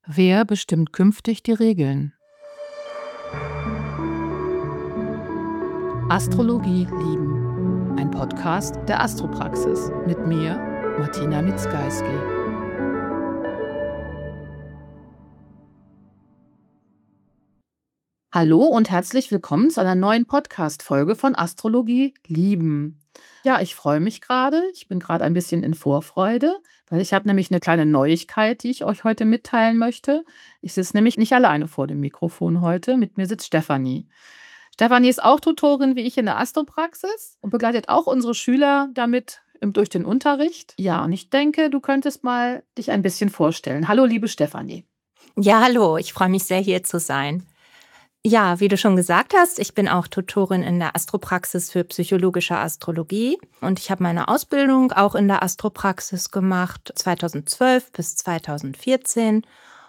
Wer bestimmt künftig die Regeln? Astrologie lieben. Ein Podcast der Astropraxis mit mir, Martina Mitzgalski. Hallo und herzlich willkommen zu einer neuen Podcast-Folge von Astrologie lieben. Ja, ich freue mich gerade. Ich bin gerade ein bisschen in Vorfreude, weil ich habe nämlich eine kleine Neuigkeit, die ich euch heute mitteilen möchte. Ich sitze nämlich nicht alleine vor dem Mikrofon heute. Mit mir sitzt Stefanie. Stefanie ist auch Tutorin wie ich in der Astropraxis und begleitet auch unsere Schüler damit durch den Unterricht. Ja, und ich denke, du könntest mal dich ein bisschen vorstellen. Hallo, liebe Stefanie. Ja, hallo, ich freue mich sehr, hier zu sein. Ja, wie du schon gesagt hast, ich bin auch Tutorin in der Astropraxis für psychologische Astrologie und ich habe meine Ausbildung auch in der Astropraxis gemacht, 2012 bis 2014.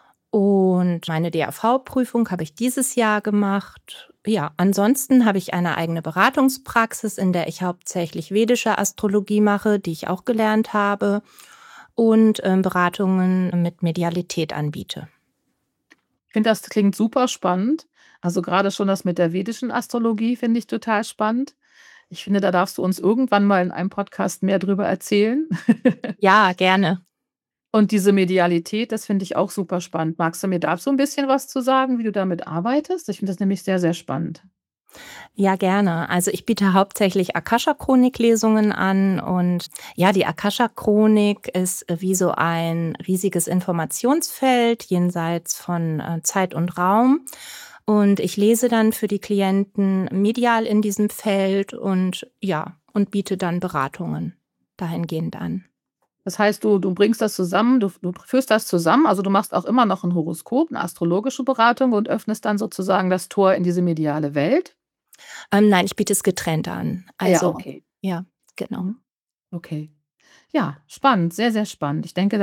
Und meine DAV-Prüfung habe ich dieses Jahr gemacht. Ja, ansonsten habe ich eine eigene Beratungspraxis, in der ich hauptsächlich vedische Astrologie mache, die ich auch gelernt habe, und Beratungen mit Medialität anbiete. Ich finde, das klingt super spannend. Also gerade schon das mit der vedischen Astrologie finde ich total spannend. Ich finde, da darfst du uns irgendwann mal in einem Podcast mehr drüber erzählen. Ja, gerne. Und diese Medialität, das finde ich auch super spannend. Magst du mir dazu ein bisschen was zu sagen, wie du damit arbeitest? Ich finde das nämlich sehr, sehr spannend. Ja, gerne. Also ich biete hauptsächlich Akasha-Chronik-Lesungen an und ja, die Akasha-Chronik ist wie so ein riesiges Informationsfeld jenseits von Zeit und Raum. Und ich lese dann für die Klienten medial in diesem Feld und ja, und biete dann Beratungen dahingehend an. Das heißt, du bringst das zusammen, du führst das zusammen, also, du machst auch immer noch ein Horoskop, eine astrologische Beratung und öffnest dann sozusagen das Tor in diese mediale Welt? Nein, ich biete es getrennt an. Ah ja, Also okay. ja, genau. Mhm. Okay. Ja, spannend, sehr, sehr spannend. Ich denke,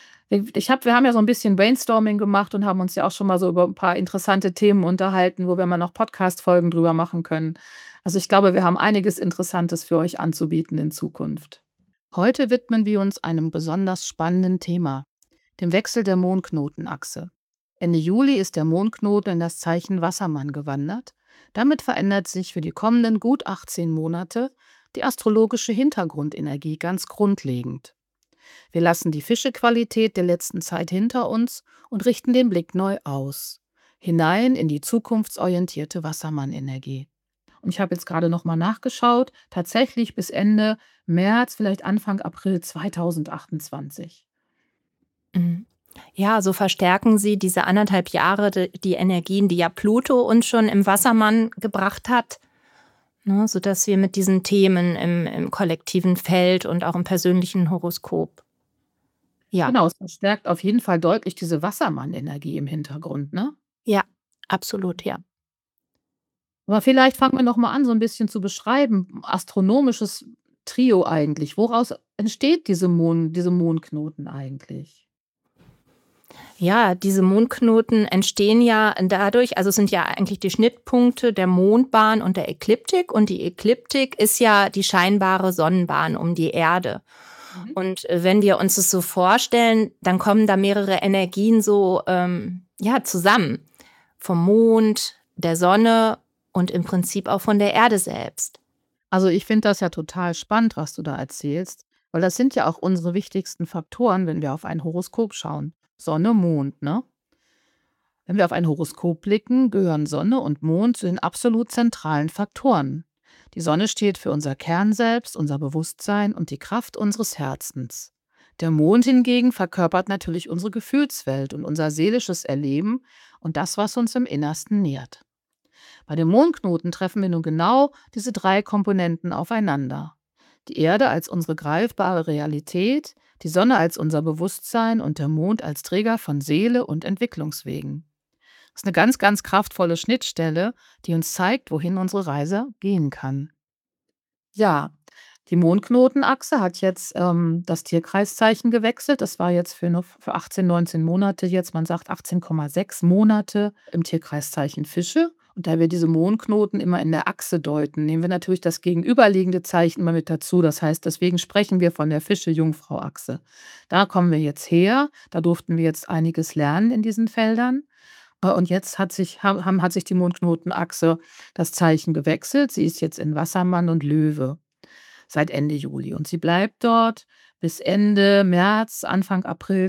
wir haben ja so ein bisschen Brainstorming gemacht und haben uns ja auch schon mal so über ein paar interessante Themen unterhalten, wo wir mal noch Podcast-Folgen drüber machen können. Also, ich glaube, wir haben einiges Interessantes für euch anzubieten in Zukunft. Heute widmen wir uns einem besonders spannenden Thema, dem Wechsel der Mondknotenachse. Ende Juli ist der Mondknoten in das Zeichen Wassermann gewandert. Damit verändert sich für die kommenden gut 18 Monate die astrologische Hintergrundenergie ganz grundlegend. Wir lassen die Fischequalität der letzten Zeit hinter uns und richten den Blick neu aus, hinein in die zukunftsorientierte Wassermann-Energie. Und ich habe jetzt gerade noch mal nachgeschaut, tatsächlich bis Ende März, vielleicht Anfang April 2028. Mhm. Ja, so verstärken sie diese 1,5 Jahre die Energien, die ja Pluto uns schon im Wassermann gebracht hat, ne, sodass wir mit diesen Themen im kollektiven Feld und auch im persönlichen Horoskop, ja, Genau, es verstärkt auf jeden Fall deutlich diese Wassermann-Energie im Hintergrund, ne? ja, absolut, ja. Aber vielleicht fangen wir noch mal an, so ein bisschen zu beschreiben, astronomisches Trio eigentlich. Woraus entsteht diese Mondknoten eigentlich? Ja, diese Mondknoten entstehen ja dadurch, also es sind ja eigentlich die Schnittpunkte der Mondbahn und der Ekliptik, und die Ekliptik ist ja die scheinbare Sonnenbahn um die Erde. Mhm. Und wenn wir uns das so vorstellen, dann kommen da mehrere Energien so ja, zusammen. Vom Mond, der Sonne und im Prinzip auch von der Erde selbst. Also, ich finde das ja total spannend, was du da erzählst, weil das sind ja auch unsere wichtigsten Faktoren, wenn wir auf ein Horoskop schauen. Sonne, Mond, ne? Wenn wir auf ein Horoskop blicken, gehören Sonne und Mond zu den absolut zentralen Faktoren. Die Sonne steht für unser Kernselbst, unser Bewusstsein und die Kraft unseres Herzens. Der Mond hingegen verkörpert natürlich unsere Gefühlswelt und unser seelisches Erleben und das, was uns im Innersten nährt. Bei dem Mondknoten treffen wir nun genau diese drei Komponenten aufeinander. Die Erde als unsere greifbare Realität, die Sonne als unser Bewusstsein und der Mond als Träger von Seele und Entwicklungswegen. Das ist eine ganz, ganz kraftvolle Schnittstelle, die uns zeigt, wohin unsere Reise gehen kann. Ja, die Mondknotenachse hat jetzt das Tierkreiszeichen gewechselt. Das war jetzt für 18, 19 Monate jetzt. Man sagt 18,6 Monate im Tierkreiszeichen Fische. Und da wir diese Mondknoten immer in der Achse deuten, nehmen wir natürlich das gegenüberliegende Zeichen immer mit dazu. Das heißt, deswegen sprechen wir von der Fische-Jungfrau-Achse. Da kommen wir jetzt her. Da durften wir jetzt einiges lernen in diesen Feldern. Und jetzt hat sich die Mondknotenachse das Zeichen gewechselt. Sie ist jetzt in Wassermann und Löwe seit Ende Juli. Und sie bleibt dort bis Ende März, Anfang April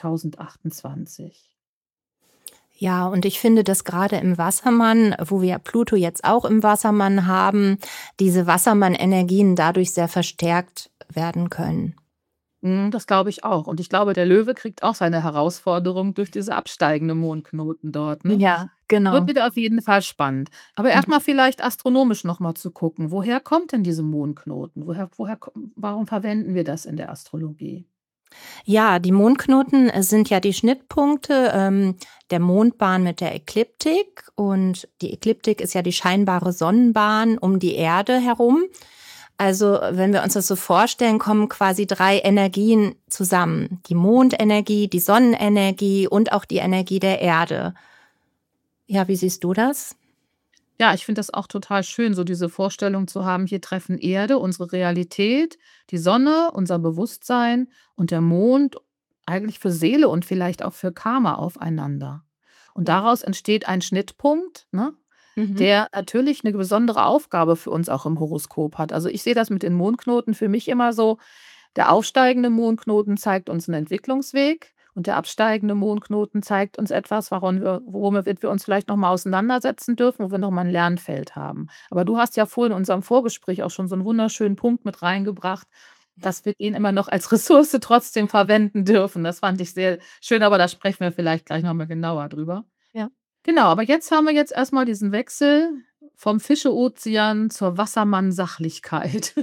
2028. Ja, und ich finde, dass gerade im Wassermann, wo wir ja Pluto jetzt auch im Wassermann haben, diese Wassermann-Energien dadurch sehr verstärkt werden können. Das glaube ich auch. Und ich glaube, der Löwe kriegt auch seine Herausforderung durch diese absteigende Mondknoten dort, ne? Ja, Wird genau. wieder auf jeden Fall spannend. Aber erst Mhm. mal vielleicht astronomisch noch mal zu gucken, woher kommt denn diese Mondknoten? Warum verwenden wir das in der Astrologie? Ja, die Mondknoten sind ja die Schnittpunkte der Mondbahn mit der Ekliptik. Und die Ekliptik ist ja die scheinbare Sonnenbahn um die Erde herum. Also wenn wir uns das so vorstellen, kommen quasi 3 Energien zusammen. Die Mondenergie, die Sonnenenergie und auch die Energie der Erde. Ja, wie siehst du das? Ja, ich finde das auch total schön, so diese Vorstellung zu haben, hier treffen Erde, unsere Realität, die Sonne, unser Bewusstsein und der Mond eigentlich für Seele und vielleicht auch für Karma aufeinander. Und Ja. daraus entsteht ein Schnittpunkt, ne, Mhm. der natürlich eine besondere Aufgabe für uns auch im Horoskop hat. Also, ich sehe das mit den Mondknoten für mich immer so: Der aufsteigende Mondknoten zeigt uns 'n Entwicklungsweg und der absteigende Mondknoten zeigt uns etwas, womit wir uns vielleicht noch mal auseinandersetzen dürfen, wo wir noch mal 'n Lernfeld haben. Aber du hast ja vorhin in unserem Vorgespräch auch schon so 'n wunderschönen Punkt mit reingebracht, dass wir den immer noch als Ressource trotzdem verwenden dürfen. Das fand ich sehr schön, aber da sprechen wir vielleicht gleich noch mal genauer drüber. Ja. Genau, aber jetzt haben wir jetzt erst mal diesen Wechsel vom Fische-Ozean zur Wassermann-Sachlichkeit.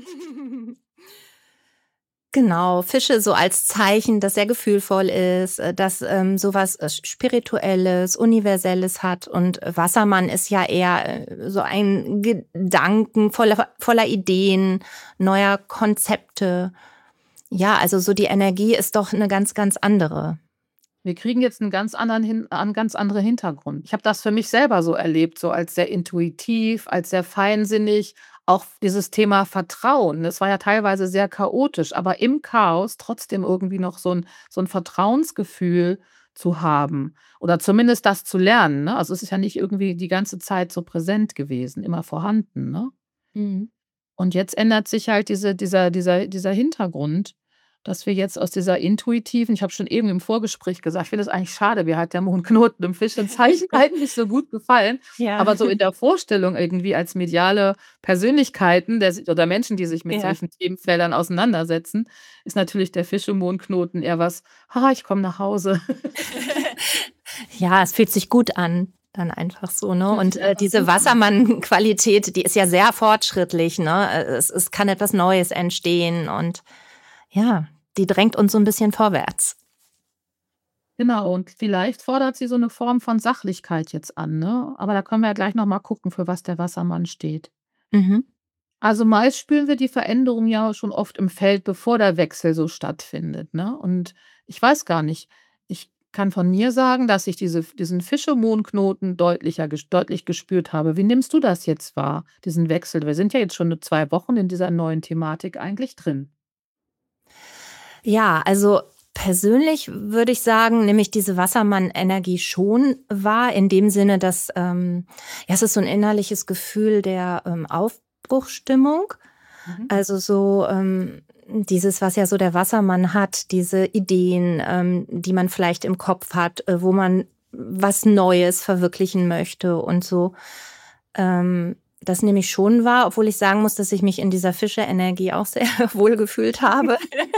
Genau, Fische so als Zeichen, dass er gefühlvoll ist, dass, so was, Spirituelles, Universelles hat und Wassermann ist ja eher, so ein Gedanken voller Ideen, neuer Konzepte. Ja, also so die Energie ist doch eine ganz, ganz andere. Wir kriegen jetzt 'n ganz anderen Hintergrund. Ich habe das für mich selber so erlebt, so als sehr intuitiv, als sehr feinsinnig. Auch dieses Thema Vertrauen. Das war ja teilweise sehr chaotisch, aber im Chaos trotzdem irgendwie noch so 'n Vertrauensgefühl zu haben oder zumindest das zu lernen, ne? Also, es ist ja nicht irgendwie die ganze Zeit so präsent gewesen, immer vorhanden, ne? Mhm. Und jetzt ändert sich halt dieser Hintergrund, dass wir jetzt aus dieser intuitiven, ich habe schon eben im Vorgespräch gesagt, ich finde es eigentlich schade, mir hat der Mondknoten im Fischezeichen eigentlich so gut gefallen, Ja, aber so in der Vorstellung irgendwie als mediale Persönlichkeiten oder Menschen, die sich mit ja. solchen Themenfeldern auseinandersetzen, ist natürlich der Fische-Mondknoten eher was: „Ha, ich komme nach Hause.“ Ja, es fühlt sich gut an, dann einfach so, ne? Fühlt Und, sich einfach diese gut an. Wassermann-Qualität, die ist ja sehr fortschrittlich, ne? Es kann etwas Neues entstehen und ja, die drängt uns so 'n bisschen vorwärts. Genau, und vielleicht fordert sie so 'ne Form von Sachlichkeit jetzt an, ne? Aber da können wir ja gleich noch mal gucken, für was der Wassermann steht. Mhm. Also, meist spüren wir die Veränderung ja schon oft im Feld, bevor der Wechsel so stattfindet, ne? Und ich weiß gar nicht, ich kann von mir sagen, dass ich diesen Fische-Mondknoten deutlich gespürt habe. Wie nimmst du das jetzt wahr, diesen Wechsel? Wir sind ja jetzt schon 2 Wochen in dieser neuen Thematik eigentlich drin. Ja, also persönlich würde ich sagen, nehme ich diese Wassermann-Energie schon wahr, in dem Sinne, dass, ja, es ist so ein innerliches Gefühl der, Aufbruchsstimmung. Mhm. Also so, dieses, was ja so der Wassermann hat, diese Ideen, die man vielleicht im Kopf hat, wo man was Neues verwirklichen möchte und so. Das nehme ich schon wahr, obwohl ich sagen muss, dass ich mich in dieser Fische-Energie auch sehr wohl gefühlt habe.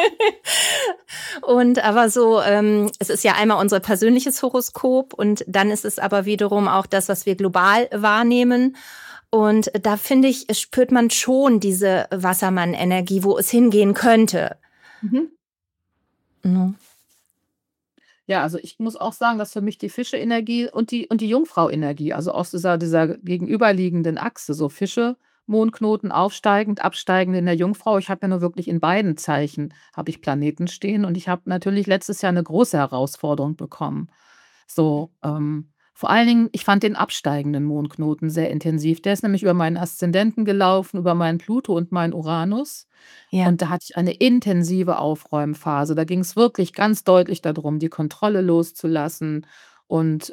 Und aber so, es ist ja einmal unser persönliches Horoskop und dann ist es aber wiederum auch das, was wir global wahrnehmen. Und da finde ich, es spürt man schon diese Wassermann-Energie, wo es hingehen könnte. Mhm. Ne? Ja, also ich muss auch sagen, dass für mich die Fische-Energie und die Jungfrau-Energie, also aus dieser gegenüberliegenden Achse, so Fische, Mondknoten aufsteigend, absteigend in der Jungfrau. Ich habe ja nur wirklich in beiden Zeichen habe ich Planeten stehen und ich habe natürlich letztes Jahr eine große Herausforderung bekommen. So, Vor allen Dingen, ich fand den absteigenden Mondknoten sehr intensiv. Der ist nämlich über meinen Aszendenten gelaufen, über meinen Pluto und meinen Uranus. Ja, Und da hatte ich eine intensive Aufräumphase. Da ging es wirklich ganz deutlich darum, die Kontrolle loszulassen und,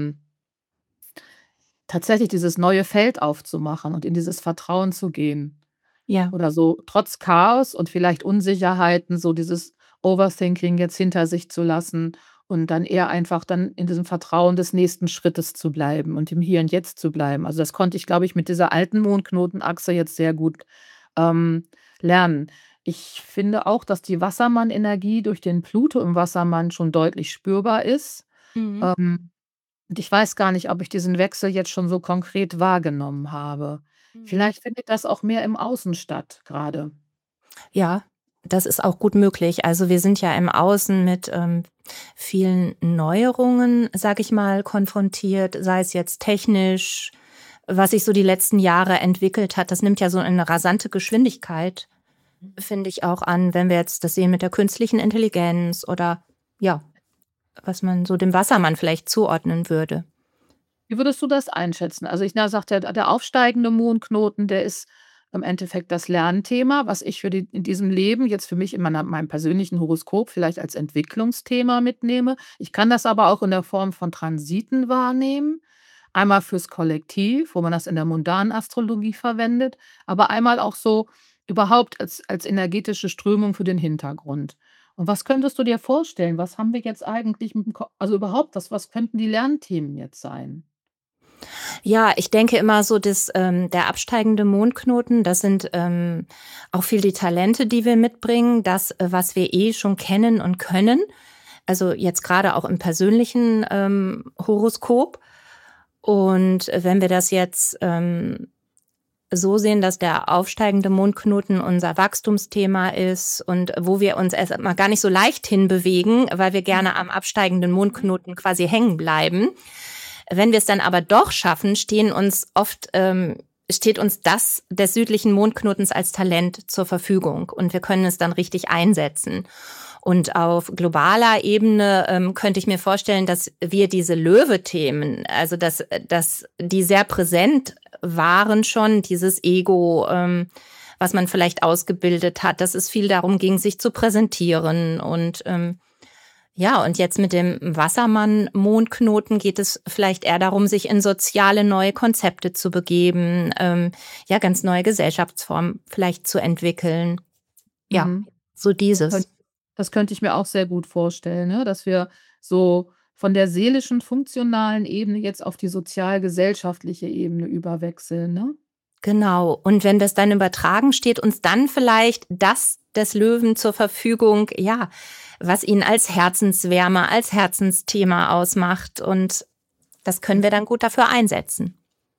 tatsächlich dieses neue Feld aufzumachen und in dieses Vertrauen zu gehen. ja. Oder so trotz Chaos und vielleicht Unsicherheiten so dieses Overthinking jetzt hinter sich zu lassen und dann eher einfach dann in diesem Vertrauen des nächsten Schrittes zu bleiben und im Hier und Jetzt zu bleiben. Also, das konnte ich, glaube ich, mit dieser alten Mondknotenachse jetzt sehr gut, ähm, lernen. Ich finde auch, dass die Wassermann-Energie durch den Pluto im Wassermann schon deutlich spürbar ist. Mhm. Ähm und ich weiß gar nicht, ob ich diesen Wechsel jetzt schon so konkret wahrgenommen habe. Mhm. Vielleicht findet das auch mehr im Außen statt grade. Ja, das ist auch gut möglich. Also, wir sind ja im Außen mit, vielen Neuerungen, sage ich mal, konfrontiert, sei es jetzt technisch, was sich so die letzten Jahre entwickelt hat. Das nimmt ja so eine rasante Geschwindigkeit, finde ich auch an, wenn wir jetzt das sehen mit der künstlichen Intelligenz oder ja, was man so dem Wassermann vielleicht zuordnen würde. Wie würdest du das einschätzen? Also, ich na sage, der aufsteigende Mondknoten, der ist im Endeffekt das Lernthema, was ich für die in diesem Leben jetzt für mich in meinem persönlichen Horoskop vielleicht als Entwicklungsthema mitnehme. Ich kann das aber auch in der Form von Transiten wahrnehmen. Einmal fürs Kollektiv, wo man das in der mundanen Astrologie verwendet, aber einmal auch so überhaupt als energetische Strömung für den Hintergrund. Und was könntest du dir vorstellen? Was haben wir jetzt eigentlich mit'm Ko also überhaupt, was könnten die Lernthemen jetzt sein? Ja, ich denke immer so, dass, der absteigende Mondknoten, das sind, auch viel die Talente, die wir mitbringen, das, was wir eh schon kennen und können. Also, jetzt gerade auch im persönlichen, Horoskop. Und wenn wir das jetzt, so sehen, dass der aufsteigende Mondknoten unser Wachstumsthema ist und wo wir uns erst mal gar nicht so leicht hinbewegen, weil wir gerne am absteigenden Mondknoten quasi hängen bleiben. Wenn wir es dann aber doch schaffen, steht uns das des südlichen Mondknotens als Talent zur Verfügung und wir können es dann richtig einsetzen. Und auf globaler Ebene, könnte ich mir vorstellen, dass wir diese Löwe-Themen, also dass die sehr präsent waren schon, dieses Ego, was man vielleicht ausgebildet hat, dass es viel darum ging, sich zu präsentieren und, ja, und jetzt mit dem Wassermann-Mondknoten geht es vielleicht eher darum, sich in soziale neue Konzepte zu begeben, ja, ganz neue Gesellschaftsformen vielleicht zu entwickeln. Ja, Mhm. so Das könnt dieses. das könnte ich mir auch sehr gut vorstellen, ne, dass wir so von der seelischen, funktionalen Ebene jetzt auf die sozial-gesellschaftliche Ebene überwechseln, ne? Genau. Und wenn wir es dann übertragen, steht uns dann vielleicht das des Löwen zur Verfügung, ja, was ihn als Herzenswärme, als Herzensthema ausmacht. Und das können wir dann gut dafür einsetzen.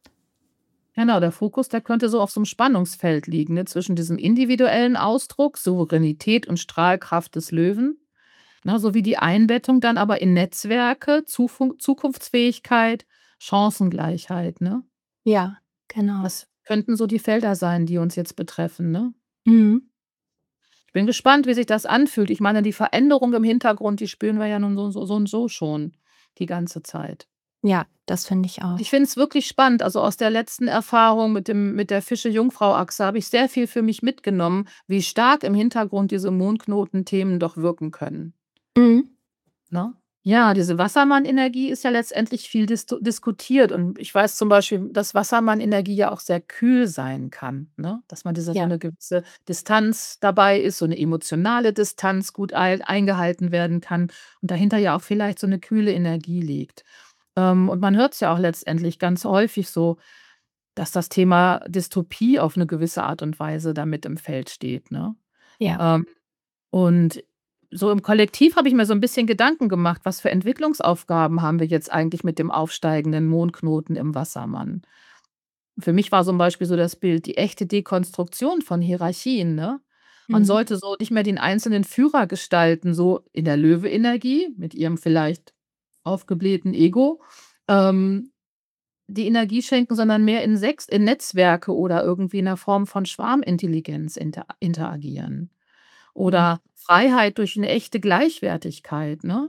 Genau, der Fokus, der könnte so auf so 'nem Spannungsfeld liegen, ne, zwischen diesem individuellen Ausdruck, Souveränität und Strahlkraft des Löwen, ne, sowie die Einbettung dann aber in Netzwerke, Zukunftsfähigkeit, Chancengleichheit, ne? Ja, genau. Das könnten so die Felder sein, die uns jetzt betreffen, ne? Mhm. Ich bin gespannt, wie sich das anfühlt. Ich meine, die Veränderung im Hintergrund, die spüren wir ja nun so und so schon die ganze Zeit. Ja, das finde ich Ich auch. finde es wirklich spannend. Also, aus der letzten Erfahrung mit der Fische-Jungfrau-Achse habe ich sehr viel für mich mitgenommen, wie stark im Hintergrund diese Mondknotenthemen doch wirken können, Mhm. ne? Ja, diese Wassermann-Energie ist ja letztendlich viel diskutiert und ich weiß zum Beispiel, dass Wassermann-Energie ja auch sehr kühl sein kann, ne? Dass man so Ja. 'ne gewisse Distanz dabei ist, so 'ne emotionale Distanz gut eingehalten werden kann und dahinter ja auch vielleicht so 'ne kühle Energie liegt. Und man hört's ja auch letztendlich ganz häufig so, dass das Thema Dystopie auf 'ne gewisse Art und Weise da mit im Feld steht, ne? Ja. Ähm, und so im Kollektiv habe ich mir so 'n bisschen Gedanken gemacht, was für Entwicklungsaufgaben haben wir jetzt eigentlich mit dem aufsteigenden Mondknoten im Wassermann? Für mich war zum Beispiel so das Bild die echte Dekonstruktion von Hierarchien, ne? Man Mhm. sollte so nicht mehr den einzelnen Führer gestalten, so in der Löwe-Energie mit ihrem vielleicht aufgeblähten Ego, ähm, die Energie schenken, sondern mehr in Netzwerke oder irgendwie in 'ner Form von Schwarmintelligenz interagieren. Mhm. Oder Freiheit durch 'ne echte Gleichwertigkeit, ne?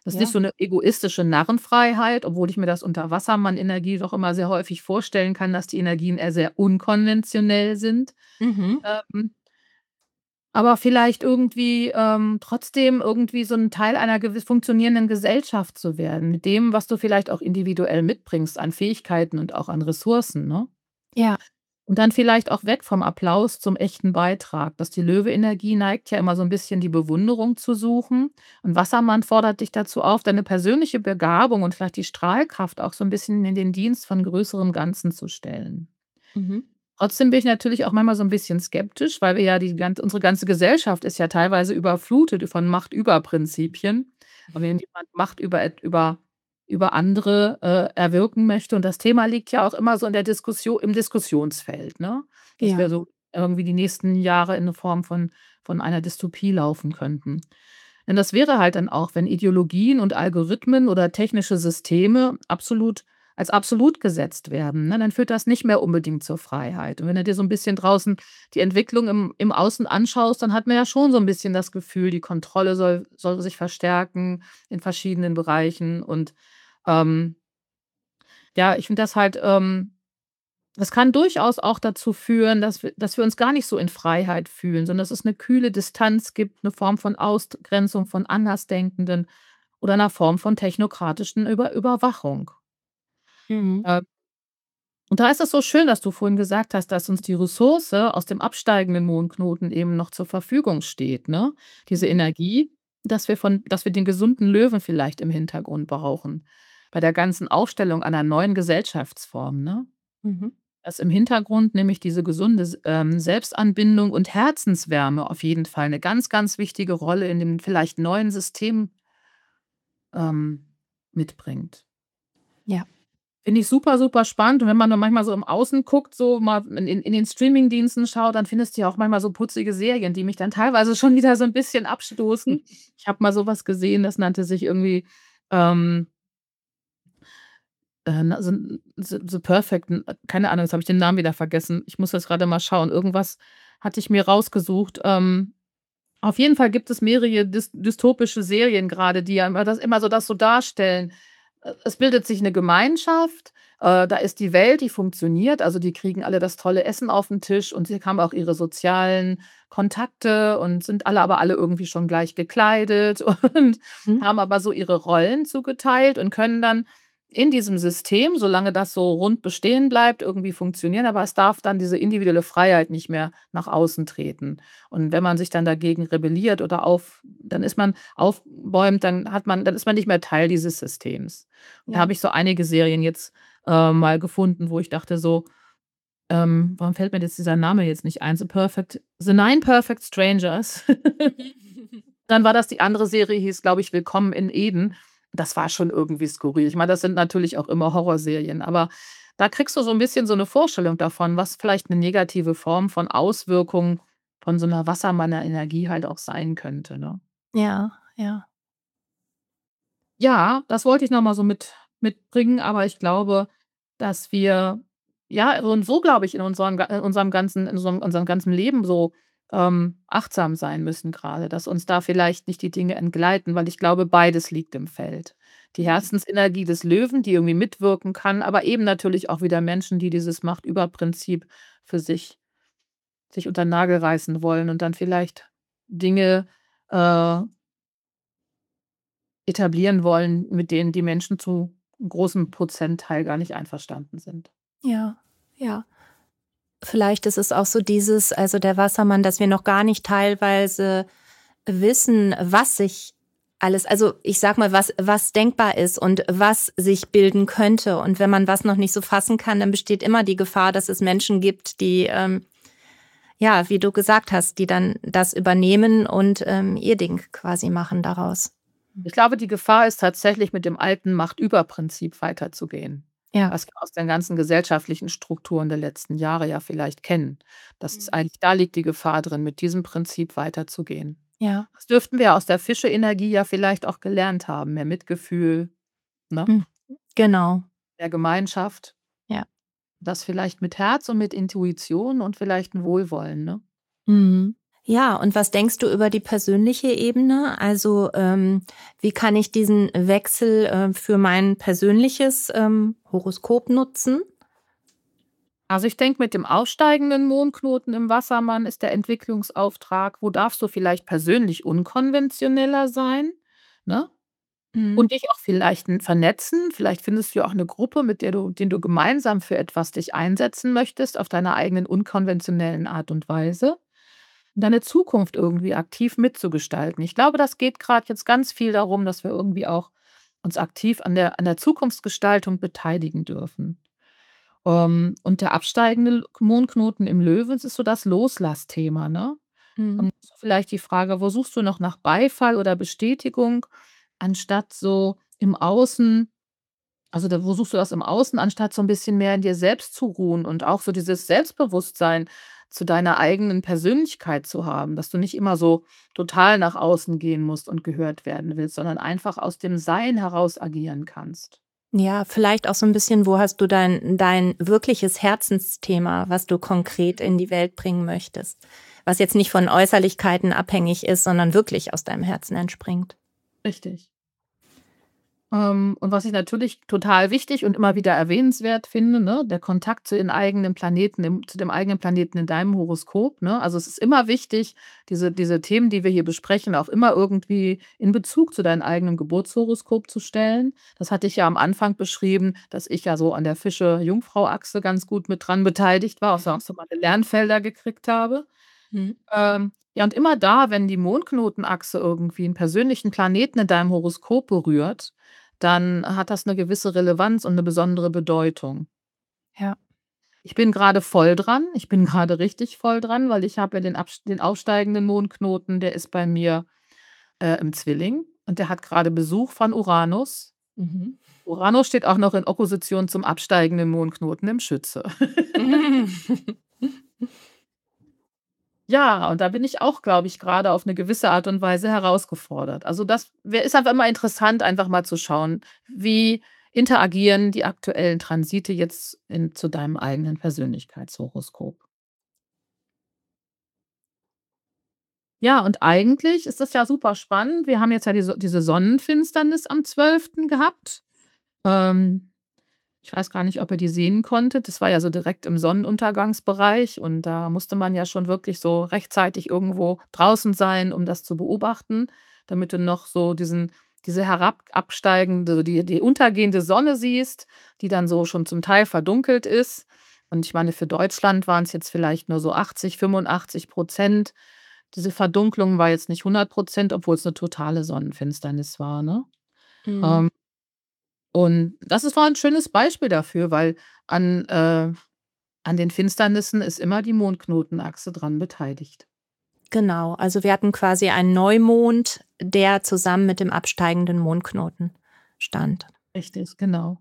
Das ist nicht Ja. so 'ne egoistische Narrenfreiheit, obwohl ich mir das unter Wassermann-Energie doch immer sehr häufig vorstellen kann, dass die Energien eher sehr unkonventionell sind. Mhm. Ähm, aber vielleicht irgendwie, trotzdem irgendwie so 'n Teil einer gewiss funktionierenden Gesellschaft zu werden, mit dem, was du vielleicht auch individuell mitbringst an Fähigkeiten und auch an Ressourcen, ne? Ja. Und dann vielleicht auch weg vom Applaus zum echten Beitrag. Dass die Löwe-Energie neigt ja immer so 'n bisschen die Bewunderung zu suchen. Und Wassermann fordert dich dazu auf, deine persönliche Begabung und vielleicht die Strahlkraft auch so 'n bisschen in den Dienst von größerem Ganzen zu stellen. Mhm. Trotzdem bin ich natürlich auch manchmal so 'n bisschen skeptisch, weil wir ja die gan unsere ganze Gesellschaft ist ja teilweise überflutet von Machtüberprinzipien. Und wenn jemand Macht über andere, erwirken möchte und das Thema liegt ja auch immer so in der im Diskussionsfeld, ne? Dass wir Ja. so irgendwie die nächsten Jahre in 'ne Form von einer Dystopie laufen könnten. Denn das wäre halt dann auch, wenn Ideologien und Algorithmen oder technische Systeme als absolut gesetzt werden, ne, dann führt das nicht mehr unbedingt zur Freiheit. Und wenn du dir so 'n bisschen draußen die Entwicklung im Außen anschaust, dann hat man ja schon so 'n bisschen das Gefühl, die Kontrolle soll sich verstärken in verschiedenen Bereichen. Und, ähm, ja, ich finde das halt, das kann durchaus auch dazu führen, dass wir uns gar nicht so in Freiheit fühlen, sondern dass es 'ne kühle Distanz gibt, 'ne Form von Ausgrenzung von Andersdenkenden oder 'ner Form von technokratischen Überwachung. Mhm. Äh Und da ist es so schön, dass du vorhin gesagt hast, dass uns die Ressource aus dem absteigenden Mondknoten eben noch zur Verfügung steht, ne? Diese Mhm. Energie, dass wir den gesunden Löwen vielleicht im Hintergrund brauchen. Bei der ganzen Aufstellung einer neuen Gesellschaftsform, ne? Mhm. Dass im Hintergrund nämlich diese gesunde Selbstanbindung und Herzenswärme auf jeden Fall 'ne ganz, ganz wichtige Rolle in dem vielleicht neuen System, ähm, mitbringt. Ja. Finde ich super, super spannend. Und wenn man dann manchmal so im Außen guckt, so mal in den Streamingdiensten schaut, dann findest du ja auch manchmal so putzige Serien, die mich dann teilweise schon wieder so 'n bisschen abstoßen. Ich habe mal so was gesehen, das nannte sich irgendwie, ähm, na so 'n The Perfect keine Ahnung, jetzt habe ich den Namen wieder vergessen. Ich muss jetzt grade mal schauen. Irgendwas hatte ich mir rausgesucht. Auf jeden Fall gibt es mehrere dystopische Serien grade, die ja immer so das so darstellen. Es bildet sich 'ne Gemeinschaft, da ist die Welt, die funktioniert, also, die kriegen alle das tolle Essen auf'n Tisch und sie haben auch ihre sozialen Kontakte und sind aber alle irgendwie schon gleich gekleidet und Mhm. haben aber so ihre Rollen zugeteilt und können dann in diesem System, solange das so rund bestehen bleibt, irgendwie funktionieren, aber es darf dann diese individuelle Freiheit nicht mehr nach außen treten. Und wenn man sich dann dagegen rebelliert oder dann ist man aufbäumt, dann ist man nicht mehr Teil dieses Systems. Und da Ja. habe ich so einige Serien jetzt, mal gefunden, wo ich dachte so, warum fällt mir jetzt dieser Name jetzt nicht ein? The Nine Perfect Strangers. Dann war das die andere Serie, hieß, glaube ich, Willkommen in Eden. Das war schon irgendwie skurril. Ich meine, das sind natürlich auch immer Horrorserien, aber da kriegst du so 'n bisschen so 'ne Vorstellung davon, was vielleicht 'ne negative Form von Auswirkung von so 'ner Wassermanner-Energie halt auch sein könnte, ne? Ja, ja. Ja, das wollte ich noch mal so mitbringen, aber ich glaube, dass wir ja, und so glaube ich in unserem ganzen Leben so, achtsam sein müssen grade, dass uns da vielleicht nicht die Dinge entgleiten, weil ich glaube, beides liegt im Feld. Die Mhm. Herzensenergie des Löwen, die irgendwie mitwirken kann, aber eben natürlich auch wieder Menschen, die dieses Machtüberprinzip für sich unter 'n Nagel reißen wollen und dann vielleicht Dinge, äh etablieren wollen, mit denen die Menschen zu 'nem großen Prozentteil gar nicht einverstanden sind. Ja, ja. Vielleicht ist es auch so dieses also, der Wassermann, dass wir noch gar nicht teilweise wissen, was sich alles also, ich sage mal, was denkbar ist und was sich bilden könnte. Und wenn man was noch nicht so fassen kann, dann besteht immer die Gefahr, dass es Menschen gibt, die, ja, wie du gesagt hast, die dann das übernehmen und, ihr Ding quasi machen daraus. Ich glaube, die Gefahr ist tatsächlich, mit dem alten Machtüberprinzip weiterzugehen, Ja. was wir aus den ganzen gesellschaftlichen Strukturen der letzten Jahre ja vielleicht kennen. Das ist Mhm. eigentlich da liegt die Gefahr drin, mit diesem Prinzip weiterzugehen. Ja. Das dürften wir aus der Fische-Energie ja vielleicht auch gelernt haben, mehr Mitgefühl, ne? Mhm. Genau. Mehr Gemeinschaft. Ja. Das vielleicht mit Herz und mit Intuition und vielleicht 'n Wohlwollen, ne? Mhm. Ja, und was denkst du über die persönliche Ebene? Also, wie kann ich diesen Wechsel, für mein persönliches, Horoskop nutzen? Also, ich denke, mit dem aufsteigenden Mondknoten im Wassermann ist der Entwicklungsauftrag: Wo darfst du vielleicht persönlich unkonventioneller sein, ne? Mhm. Und dich auch vielleicht vernetzen. Vielleicht findest du ja auch 'ne Gruppe, mit der du gemeinsam für etwas dich einsetzen möchtest auf deiner eigenen unkonventionellen Art und Weise, und deine Zukunft irgendwie aktiv mitzugestalten. Ich glaube, das geht grad jetzt ganz viel darum, dass wir irgendwie auch uns aktiv an der Zukunftsgestaltung beteiligen dürfen. Und der absteigende Mondknoten im Löwe, das ist so das Loslassthema, ne? Mhm. Und vielleicht die Frage, wo suchst du noch nach Beifall oder Bestätigung, anstatt so im Außen, also, da wo suchst du das im Außen, anstatt so 'n bisschen mehr in dir selbst zu ruhen und auch so dieses Selbstbewusstsein zu deiner eigenen Persönlichkeit zu haben, dass du nicht immer so total nach außen gehen musst und gehört werden willst, sondern einfach aus dem Sein heraus agieren kannst. Ja, vielleicht auch so 'n bisschen, wo hast du dein wirkliches Herzensthema, was du konkret in die Welt bringen möchtest, was jetzt nicht von Äußerlichkeiten abhängig ist, sondern wirklich aus deinem Herzen entspringt. Richtig. Und was ich natürlich total wichtig und immer wieder erwähnenswert finde, ne, der Kontakt zu den eigenen Planeten zu dem eigenen Planeten in deinem Horoskop, ne? Also, es ist immer wichtig, diese Themen, die wir hier besprechen, auch immer irgendwie in Bezug zu deinem eigenen Geburtshoroskop zu stellen. Das hatte ich ja am Anfang beschrieben, dass ich ja so an der Fische-Jungfrau-Achse ganz gut mit dran beteiligt war, auch so meine Lernfelder gekriegt habe. Mhm. Ja, und immer da, wenn die Mondknotenachse irgendwie 'n persönlichen Planeten in deinem Horoskop berührt, dann hat das 'ne gewisse Relevanz und 'ne besondere Bedeutung. Ja. Ich bin grade voll dran. Ich bin grade richtig voll dran, weil ich habe ja den aufsteigenden Mondknoten, der ist bei mir, im Zwilling, und der hat grade Besuch von Uranus. Mhm. Uranus steht auch noch in Opposition zum absteigenden Mondknoten im Schütze. Ja, und da bin ich auch, glaube ich, grade auf 'ne gewisse Art und Weise herausgefordert. Also, das ist einfach immer interessant, einfach mal zu schauen, wie interagieren die aktuellen Transite jetzt zu deinem eigenen Persönlichkeitshoroskop. Ja, und eigentlich ist das ja super spannend. Wir haben jetzt ja diese Sonnenfinsternis am 12. gehabt. Ähm Ich weiß gar nicht, ob ihr die sehen konntet. Das war ja so direkt im Sonnenuntergangsbereich, und da musste man ja schon wirklich so rechtzeitig irgendwo draußen sein, um das zu beobachten, damit du noch so diese absteigende, die untergehende Sonne siehst, die dann so schon zum Teil verdunkelt ist. Und ich meine, für Deutschland waren es jetzt vielleicht nur so 80, 85%. Diese Verdunklung war jetzt nicht 100%, obwohl es eine totale Sonnenfinsternis war, ne? Mhm. Ähm und war 'n schönes Beispiel dafür, weil an äh, an den Finsternissen ist immer die Mondknotenachse dran beteiligt. Genau, also wir hatten quasi einen Neumond, der zusammen mit dem absteigenden Mondknoten stand. Richtig, genau.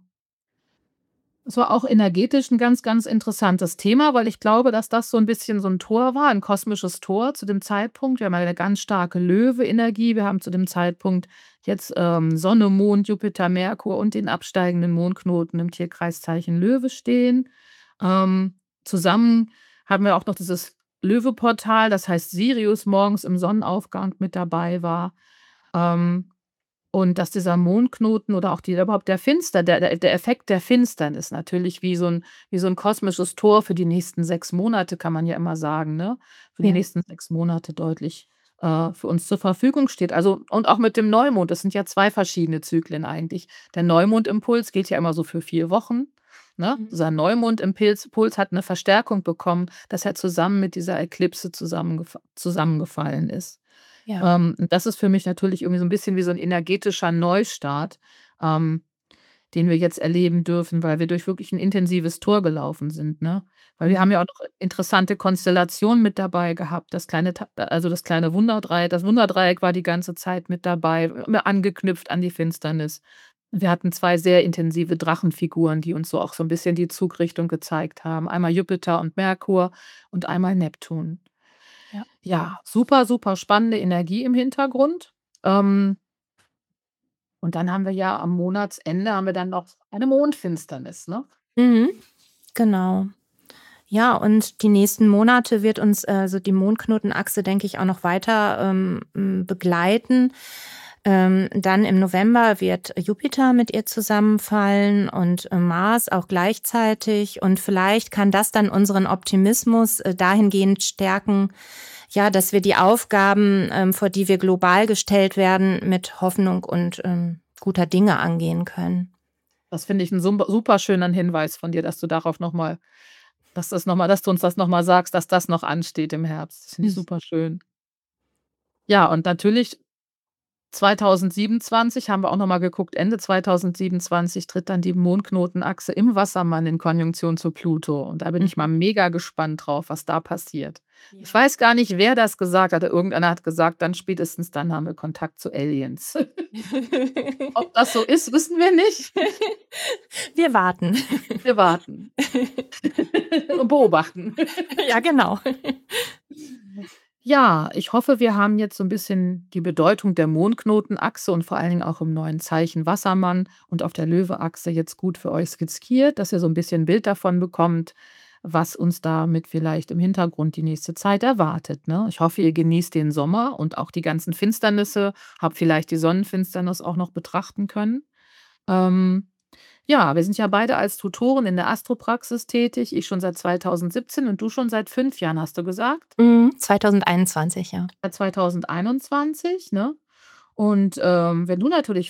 Es war auch energetisch 'n ganz, ganz interessantes Thema, weil ich glaube, dass das so 'n bisschen so 'n Tor war, 'n kosmisches Tor zu dem Zeitpunkt. Wir haben ja 'ne ganz starke Löwe-Energie. Wir haben zu dem Zeitpunkt jetzt, Sonne, Mond, Jupiter, Merkur und den absteigenden Mondknoten im Tierkreiszeichen Löwe stehen. Zusammen haben wir auch noch dieses Löweportal, das heißt Sirius morgens im Sonnenaufgang mit dabei war. Ähm und dass dieser Mondknoten oder auch überhaupt der Effekt der Finsternis natürlich wie so 'n kosmisches Tor für die nächsten 6 Monate, kann man ja immer sagen, ne? Für die Ja. nächsten 6 Monate deutlich, für uns zur Verfügung steht. Also, und auch mit dem Neumond, das sind ja 2 verschiedene Zyklen eigentlich. Der Neumondimpuls geht ja immer so für 4 Wochen, ne? Mhm. Dieser Neumondimpuls hat 'ne Verstärkung bekommen, dass er zusammen mit dieser Eklipse zusammengefallen ist. Ja. Das ist für mich natürlich irgendwie so 'n bisschen wie so 'n energetischer Neustart, ähm, den wir jetzt erleben dürfen, weil wir durch wirklich 'n intensives Tor gelaufen sind, ne? Weil wir haben Mhm. ja auch noch interessante Konstellationen mit dabei gehabt. Das kleine Wunderdreieck war die ganze Zeit mit dabei, angeknüpft an die Finsternis. Wir hatten 2 sehr intensive Drachenfiguren, die uns so auch so 'n bisschen die Zugrichtung gezeigt haben. Einmal Jupiter und Merkur und einmal Neptun. Ja. Ja, super, super spannende Energie im Hintergrund. Ähm, und dann haben wir ja am Monatsende haben wir dann noch eine Mondfinsternis, ne? Mhm. Genau. Ja, und die nächsten Monate wird uns also die Mondknotenachse, denke ich, auch noch weiter begleiten. Dann im November wird Jupiter mit ihr zusammenfallen und Mars auch gleichzeitig. Und vielleicht kann das dann unseren Optimismus dahingehend stärken, ja, dass wir die Aufgaben, vor die wir global gestellt werden, mit Hoffnung und guter Dinge angehen können. Das finde ich 'n super schönen Hinweis von dir, dass du darauf noch mal dass du uns das noch mal sagst, dass das noch ansteht im Herbst. Das finde ich super schön. Ja, und natürlich 2027 haben wir auch noch mal geguckt, Ende 2027 tritt dann die Mondknotenachse im Wassermann in Konjunktion zu Pluto. Und da bin ich mal mega gespannt drauf, was da passiert. Ja. Ich weiß gar nicht, wer das gesagt hat. Irgendeiner hat gesagt, dann spätestens dann haben wir Kontakt zu Aliens. Ob das so ist, wissen wir nicht. Wir warten. Wir warten. Und beobachten. Ja, genau. Ja, ich hoffe, wir haben jetzt so 'n bisschen die Bedeutung der Mondknotenachse und vor allen Dingen auch im neuen Zeichen Wassermann und auf der Löwe-Achse jetzt gut für euch skizziert, dass ihr so 'n bisschen 'n Bild davon bekommt, was uns damit vielleicht im Hintergrund die nächste Zeit erwartet, ne? Ich hoffe, ihr genießt den Sommer und auch die ganzen Finsternisse, habt vielleicht die Sonnenfinsternis auch noch betrachten können. Ähm Ja, wir sind ja beide als Tutoren in der Astropraxis tätig. Ich schon seit 2017 und du schon seit 5 Jahren, hast du gesagt? 2021, ja. Seit 2021, ne? Und, wenn du natürlich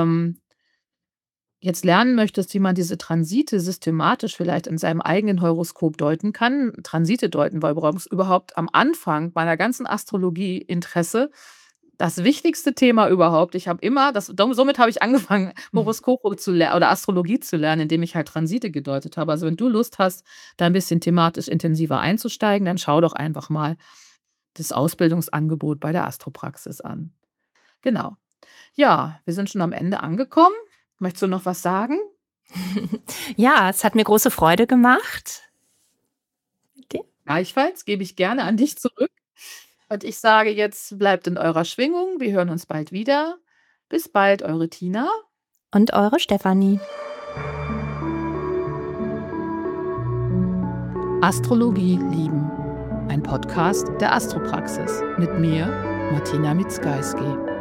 jetzt lernen möchtest, wie man diese Transite systematisch vielleicht in seinem eigenen Horoskop deuten kann. Transite deuten war überhaupt am Anfang meiner ganzen Astrologie-Interesse das wichtigste Thema überhaupt. Ich habe immer somit habe ich angefangen, Horoskope zu lernen oder Astrologie zu lernen, indem ich halt Transite gedeutet habe. Also, wenn du Lust hast, da 'n bisschen thematisch intensiver einzusteigen, dann schau doch einfach mal das Ausbildungsangebot bei der Astropraxis an. Genau. Ja, wir sind schon am Ende angekommen. Möchtest du noch was sagen? Ja, es hat mir große Freude gemacht. Dir? Gleichfalls gebe ich gerne an dich zurück. Und ich sage jetzt, bleibt in eurer Schwingung. Wir hören uns bald wieder. Bis bald, eure Tina. Und eure Stefanie. Astrologie lieben. Ein Podcast der Astropraxis mit mir, Martina Mitzgalski.